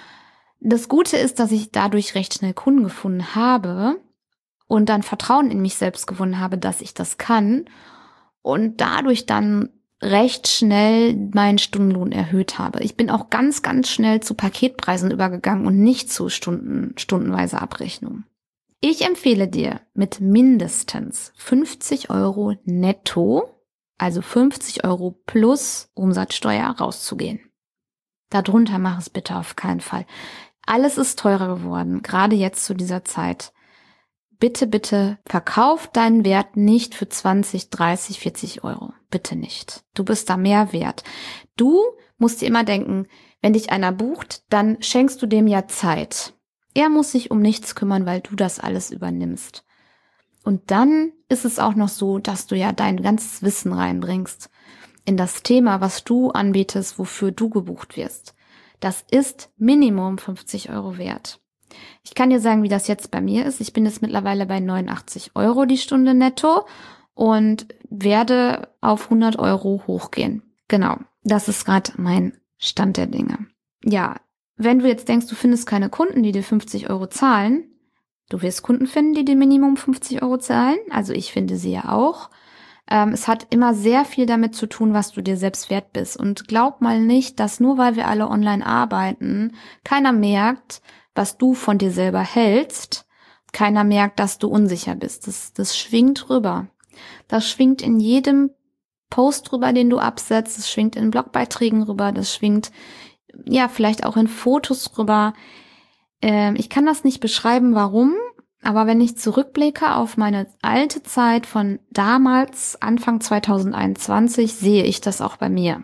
Das Gute ist, dass ich dadurch recht schnell Kunden gefunden habe und dann Vertrauen in mich selbst gewonnen habe, dass ich das kann und dadurch dann recht schnell meinen Stundenlohn erhöht habe. Ich bin auch ganz, ganz schnell zu Paketpreisen übergegangen und nicht zu Stunden, stundenweise Abrechnung. Ich empfehle dir, mit mindestens fünfzig Euro netto, also fünfzig Euro plus Umsatzsteuer, rauszugehen. Darunter mach es bitte auf keinen Fall. Alles ist teurer geworden, gerade jetzt zu dieser Zeit. Bitte, bitte verkauf deinen Wert nicht für zwanzig, dreißig, vierzig Euro. Bitte nicht. Du bist da mehr wert. Du musst dir immer denken, wenn dich einer bucht, dann schenkst du dem ja Zeit. Er muss sich um nichts kümmern, weil du das alles übernimmst. Und dann ist es auch noch so, dass du ja dein ganzes Wissen reinbringst in das Thema, was du anbietest, wofür du gebucht wirst. Das ist Minimum fünfzig Euro wert. Ich kann dir sagen, wie das jetzt bei mir ist. Ich bin jetzt mittlerweile bei neunundachtzig Euro die Stunde netto und werde auf hundert Euro hochgehen. Genau, das ist gerade mein Stand der Dinge. Ja, wenn du jetzt denkst, du findest keine Kunden, die dir fünfzig Euro zahlen, du wirst Kunden finden, die dir Minimum fünfzig Euro zahlen. Also ich finde sie ja auch. Ähm, es hat immer sehr viel damit zu tun, was du dir selbst wert bist. Und glaub mal nicht, dass nur weil wir alle online arbeiten, keiner merkt, was du von dir selber hältst. Keiner merkt, dass du unsicher bist. Das, das schwingt rüber. Das schwingt in jedem Post rüber, den du absetzt. Das schwingt in Blogbeiträgen rüber. Das schwingt, ja, vielleicht auch in Fotos rüber. Ähm, ich kann das nicht beschreiben, warum. Aber wenn ich zurückblicke auf meine alte Zeit von damals, Anfang zwanzig einundzwanzig, sehe ich das auch bei mir.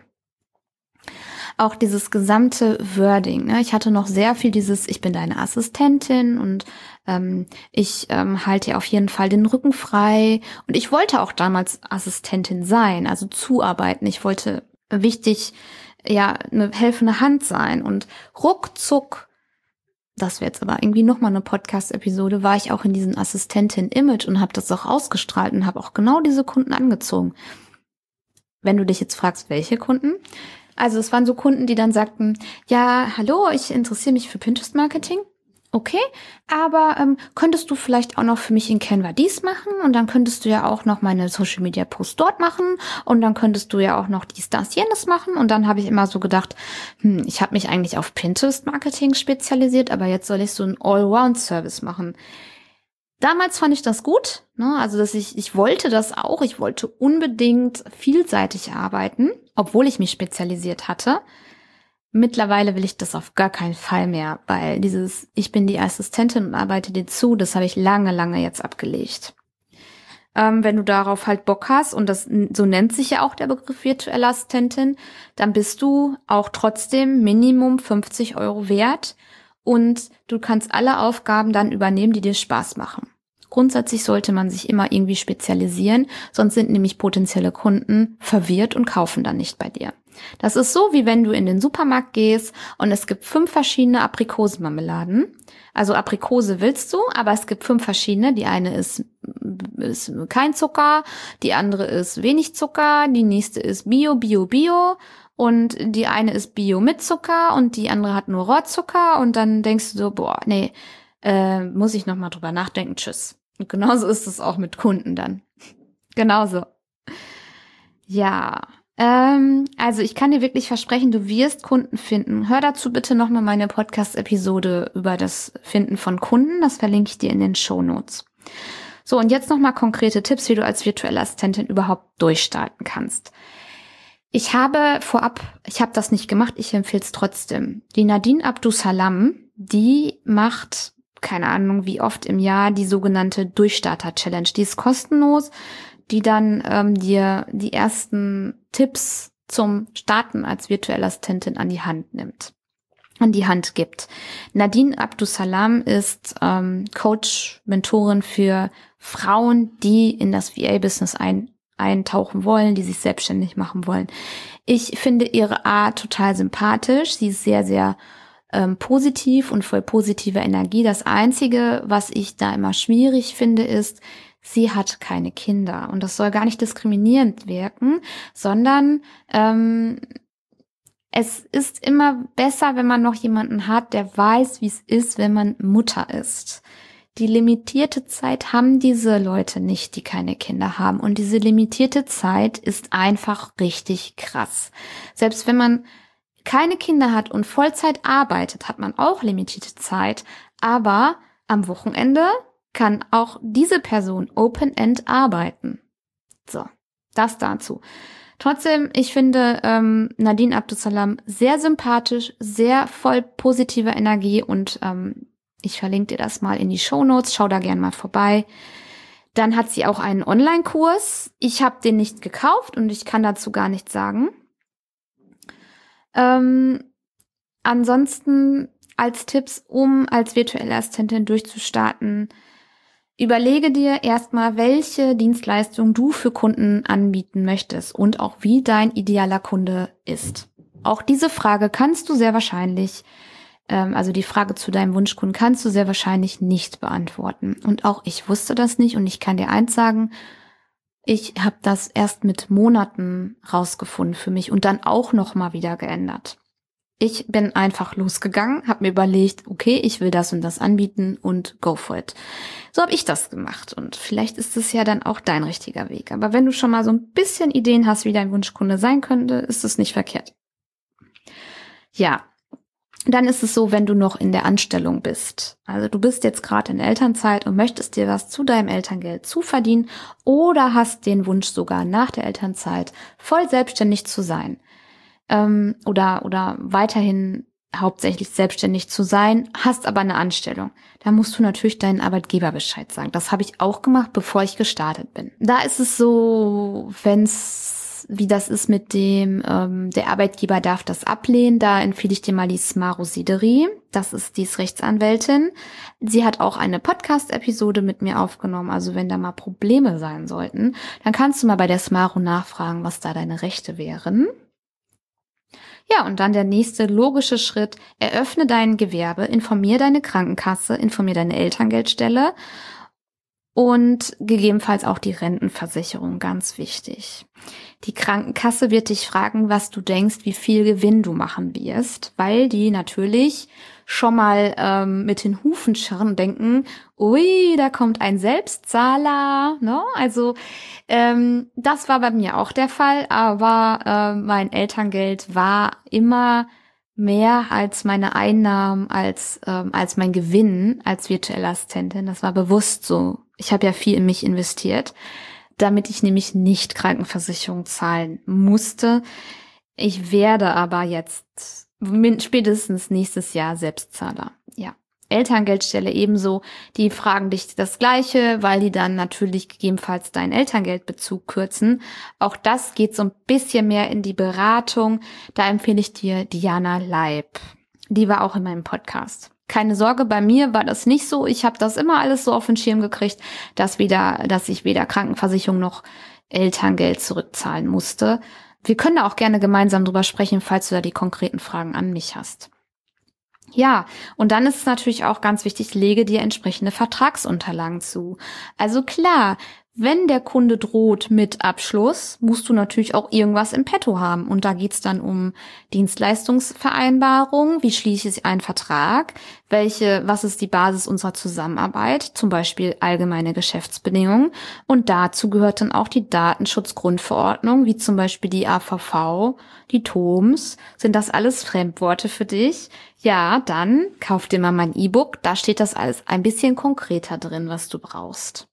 Auch dieses gesamte Wording, ne? Ich hatte noch sehr viel dieses, ich bin deine Assistentin und ähm, ich ähm, halte dir auf jeden Fall den Rücken frei. Und ich wollte auch damals Assistentin sein, also zuarbeiten. Ich wollte wichtig, ja, eine helfende Hand sein. Und ruckzuck, das wäre jetzt aber irgendwie nochmal eine Podcast-Episode, war ich auch in diesem Assistentin-Image und habe das auch ausgestrahlt und habe auch genau diese Kunden angezogen. Wenn du dich jetzt fragst, welche Kunden? Also es waren so Kunden, die dann sagten, ja, hallo, ich interessiere mich für Pinterest-Marketing. Okay, aber ähm, könntest du vielleicht auch noch für mich in Canva dies machen und dann könntest du ja auch noch meine Social-Media-Posts dort machen und dann könntest du ja auch noch dies, das, jenes machen. Und dann habe ich immer so gedacht, hm, ich habe mich eigentlich auf Pinterest-Marketing spezialisiert, aber jetzt soll ich so einen Allround-Service machen. Damals fand ich das gut, ne? Also dass ich, ich wollte das auch, ich wollte unbedingt vielseitig arbeiten, obwohl ich mich spezialisiert hatte. Mittlerweile will ich das auf gar keinen Fall mehr, weil dieses, ich bin die Assistentin und arbeite dir zu, das habe ich lange, lange jetzt abgelegt. Ähm, wenn du darauf halt Bock hast, und das so nennt sich ja auch der Begriff virtuelle Assistentin, dann bist du auch trotzdem Minimum fünfzig Euro wert und du kannst alle Aufgaben dann übernehmen, die dir Spaß machen. Grundsätzlich sollte man sich immer irgendwie spezialisieren, sonst sind nämlich potenzielle Kunden verwirrt und kaufen dann nicht bei dir. Das ist so, wie wenn du in den Supermarkt gehst und es gibt fünf verschiedene Aprikosenmarmeladen. Also Aprikose willst du, aber es gibt fünf verschiedene. Die eine ist, ist kein Zucker, die andere ist wenig Zucker, die nächste ist Bio, Bio, Bio und die eine ist Bio mit Zucker und die andere hat nur Rohrzucker und dann denkst du so, boah, nee, äh, muss ich nochmal drüber nachdenken, tschüss. Und genauso ist es auch mit Kunden dann. Genauso. Ja, ähm, also ich kann dir wirklich versprechen, du wirst Kunden finden. Hör dazu bitte nochmal meine Podcast-Episode über das Finden von Kunden. Das verlinke ich dir in den Shownotes. So, und jetzt nochmal konkrete Tipps, wie du als virtuelle Assistentin überhaupt durchstarten kannst. Ich habe vorab, ich habe das nicht gemacht, ich empfehle es trotzdem. Die Nadine Abdusalam, die macht, keine Ahnung wie oft im Jahr, die sogenannte Durchstarter-Challenge. Die ist kostenlos, die dann ähm, dir die ersten Tipps zum Starten als virtuelle Assistentin an die Hand nimmt, an die Hand gibt. Nadine Abdusalam ist ähm, Coach, Mentorin für Frauen, die in das V A-Business ein, eintauchen wollen, die sich selbstständig machen wollen. Ich finde ihre Art total sympathisch. Sie ist sehr, sehr ähm, positiv und voll positiver Energie. Das Einzige, was ich da immer schwierig finde, ist, sie hat keine Kinder und das soll gar nicht diskriminierend wirken, sondern ähm, es ist immer besser, wenn man noch jemanden hat, der weiß, wie es ist, wenn man Mutter ist. Die limitierte Zeit haben diese Leute nicht, die keine Kinder haben. Und diese limitierte Zeit ist einfach richtig krass. Selbst wenn man keine Kinder hat und Vollzeit arbeitet, hat man auch limitierte Zeit. Aber am Wochenende kann auch diese Person Open-End arbeiten. So, das dazu. Trotzdem, ich finde ähm, Nadine Abdusalam sehr sympathisch, sehr voll positiver Energie und ähm, ich verlinke dir das mal in die Shownotes. Schau da gern mal vorbei. Dann hat sie auch einen Online-Kurs. Ich habe den nicht gekauft und ich kann dazu gar nichts sagen. Ähm, ansonsten als Tipps, um als virtuelle Assistentin durchzustarten, überlege dir erstmal, welche Dienstleistung du für Kunden anbieten möchtest und auch wie dein idealer Kunde ist. Auch diese Frage kannst du sehr wahrscheinlich, ähm, also die Frage zu deinem Wunschkunden kannst du sehr wahrscheinlich nicht beantworten. Und auch ich wusste das nicht und ich kann dir eins sagen, ich habe das erst mit Monaten rausgefunden für mich und dann auch nochmal wieder geändert. Ich bin einfach losgegangen, habe mir überlegt, okay, ich will das und das anbieten und go for it. So habe ich das gemacht und vielleicht ist es ja dann auch dein richtiger Weg. Aber wenn du schon mal so ein bisschen Ideen hast, wie dein Wunschkunde sein könnte, ist es nicht verkehrt. Ja, dann ist es so, wenn du noch in der Anstellung bist. Also du bist jetzt gerade in Elternzeit und möchtest dir was zu deinem Elterngeld zuverdienen oder hast den Wunsch sogar nach der Elternzeit voll selbstständig zu sein. Ähm, oder oder weiterhin hauptsächlich selbstständig zu sein, hast aber eine Anstellung. Da musst du natürlich deinen Arbeitgeber Bescheid sagen. Das habe ich auch gemacht, bevor ich gestartet bin. Da ist es so, wenn's, wie das ist mit dem, ähm, der Arbeitgeber darf das ablehnen, da empfehle ich dir mal die Smaro Sideri. Das ist, die ist Rechtsanwältin. Sie hat auch eine Podcast-Episode mit mir aufgenommen. Also wenn da mal Probleme sein sollten, dann kannst du mal bei der Smaro nachfragen, was da deine Rechte wären. Ja, und dann der nächste logische Schritt, eröffne dein Gewerbe, informier deine Krankenkasse, informier deine Elterngeldstelle und gegebenenfalls auch die Rentenversicherung, ganz wichtig. Die Krankenkasse wird dich fragen, was du denkst, wie viel Gewinn du machen wirst, weil die natürlich schon mal ähm, mit den Hufen scharren und denken, ui, da kommt ein Selbstzahler, ne? Also ähm, das war bei mir auch der Fall, aber äh, mein Elterngeld war immer mehr als meine Einnahmen, als ähm, als mein Gewinn als virtuelle Assistentin. Das war bewusst so. Ich habe ja viel in mich investiert, damit ich nämlich nicht Krankenversicherung zahlen musste. Ich werde aber jetzt spätestens nächstes Jahr Selbstzahler. Ja. Elterngeldstelle ebenso, die fragen dich das Gleiche, weil die dann natürlich gegebenenfalls deinen Elterngeldbezug kürzen. Auch das geht so ein bisschen mehr in die Beratung. Da empfehle ich dir Diana Leib. Die war auch in meinem Podcast. Keine Sorge, bei mir war das nicht so. Ich habe das immer alles so auf den Schirm gekriegt, dass weder, dass ich weder Krankenversicherung noch Elterngeld zurückzahlen musste. wir können da auch gerne gemeinsam drüber sprechen, falls du da die konkreten Fragen an mich hast. Ja, und dann ist es natürlich auch ganz wichtig, lege dir entsprechende Vertragsunterlagen zu. Also klar, wenn der Kunde droht mit Abschluss, musst du natürlich auch irgendwas im Petto haben. Und da geht's dann um Dienstleistungsvereinbarung, wie schließe ich einen Vertrag, welche, was ist die Basis unserer Zusammenarbeit, zum Beispiel allgemeine Geschäftsbedingungen. Und dazu gehört dann auch die Datenschutzgrundverordnung, wie zum Beispiel die A V V, die T O M S. Sind das alles Fremdworte für dich? Ja, dann kauf dir mal mein E-Book, da steht das alles ein bisschen konkreter drin, was du brauchst.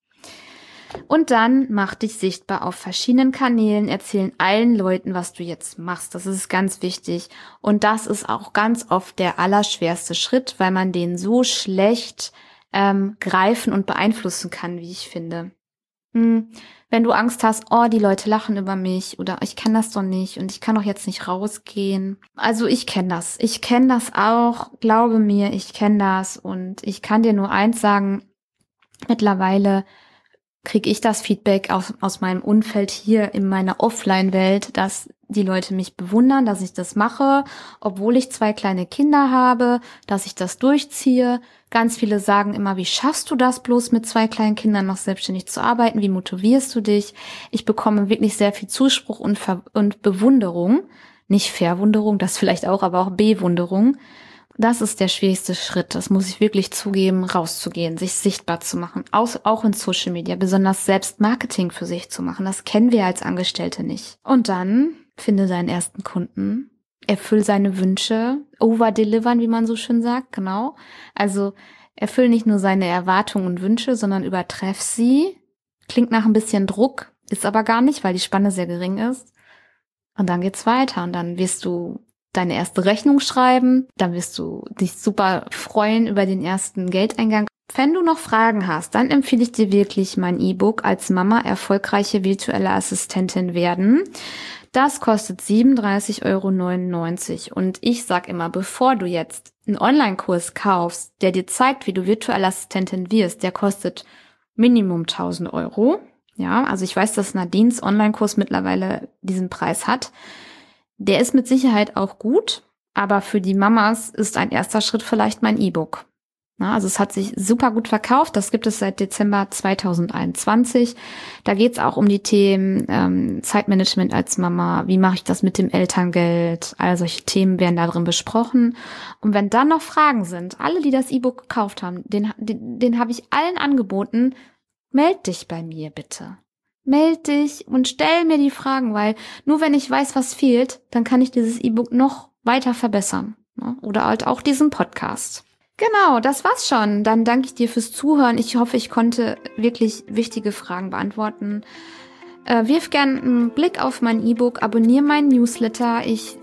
Und dann mach dich sichtbar auf verschiedenen Kanälen, erzählen allen Leuten, was du jetzt machst. Das ist ganz wichtig. Und das ist auch ganz oft der allerschwerste Schritt, weil man den so schlecht ähm, greifen und beeinflussen kann, wie ich finde. Hm, wenn du Angst hast, oh, die Leute lachen über mich oder ich kann das doch nicht und ich kann doch jetzt nicht rausgehen. Also ich kenne das. Ich kenne das auch. Glaube mir, ich kenne das. Und ich kann dir nur eins sagen, mittlerweile kriege ich das Feedback aus, aus meinem Umfeld hier in meiner Offline-Welt, dass die Leute mich bewundern, dass ich das mache, obwohl ich zwei kleine Kinder habe, dass ich das durchziehe. Ganz viele sagen immer, wie schaffst du das bloß mit zwei kleinen Kindern noch selbstständig zu arbeiten? Wie motivierst du dich? Ich bekomme wirklich sehr viel Zuspruch und, Ver- und Bewunderung. Nicht Verwunderung, das vielleicht auch, aber auch Bewunderung. Das ist der schwierigste Schritt, das muss ich wirklich zugeben, rauszugehen, sich sichtbar zu machen, auch in Social Media, besonders selbst Marketing für sich zu machen. Das kennen wir als Angestellte nicht. Und dann finde deinen ersten Kunden, erfüll seine Wünsche, overdelivern, wie man so schön sagt, genau. Also erfüll nicht nur seine Erwartungen und Wünsche, sondern übertreff sie. Klingt nach ein bisschen Druck, ist aber gar nicht, weil die Spanne sehr gering ist. Und dann geht's weiter und dann wirst du deine erste Rechnung schreiben, dann wirst du dich super freuen über den ersten Geldeingang. Wenn du noch Fragen hast, dann empfehle ich dir wirklich mein E-Book als Mama erfolgreiche virtuelle Assistentin werden. Das kostet siebenunddreißig Euro neunundneunzig und ich sag immer, bevor du jetzt einen Online-Kurs kaufst, der dir zeigt, wie du virtuelle Assistentin wirst, der kostet Minimum tausend Euro. Ja, also ich weiß, dass Nadines Online-Kurs mittlerweile diesen Preis hat. Der ist mit Sicherheit auch gut, aber für die Mamas ist ein erster Schritt vielleicht mein E-Book. Na, also es hat sich super gut verkauft, das gibt es seit Dezember zweitausendeinundzwanzig. Da geht es auch um die Themen ähm, Zeitmanagement als Mama, wie mache ich das mit dem Elterngeld, all solche Themen werden da drin besprochen. Und wenn dann noch Fragen sind, alle, die das E-Book gekauft haben, den, den, den habe ich allen angeboten, meld dich bei mir bitte. Meld dich und stell mir die Fragen, weil nur wenn ich weiß, was fehlt, dann kann ich dieses E-Book noch weiter verbessern. Ne? Oder halt auch diesen Podcast. Genau, das war's schon. Dann danke ich dir fürs Zuhören. Ich hoffe, ich konnte wirklich wichtige Fragen beantworten. Äh, wirf gerne einen Blick auf mein E-Book, abonniere meinen Newsletter. Ich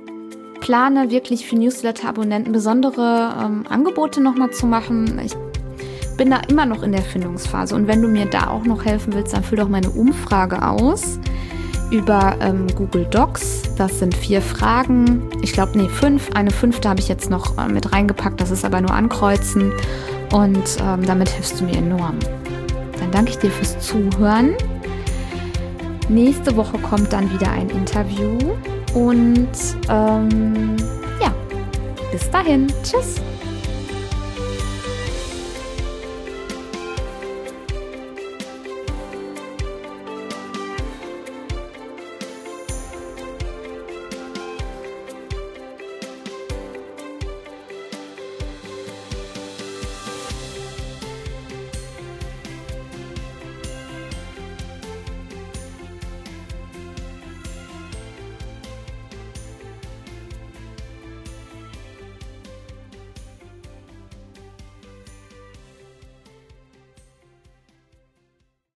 plane wirklich für Newsletter-Abonnenten besondere ähm, Angebote nochmal zu machen. Ich bin da immer noch in der Findungsphase und wenn du mir da auch noch helfen willst, dann füll doch meine Umfrage aus über ähm, Google Docs. Das sind vier Fragen. Ich glaube, nee, fünf. Eine fünfte habe ich jetzt noch äh, mit reingepackt. Das ist aber nur ankreuzen und ähm, damit hilfst du mir enorm. Dann danke ich dir fürs Zuhören. Nächste Woche kommt dann wieder ein Interview und ähm, ja, bis dahin. Tschüss.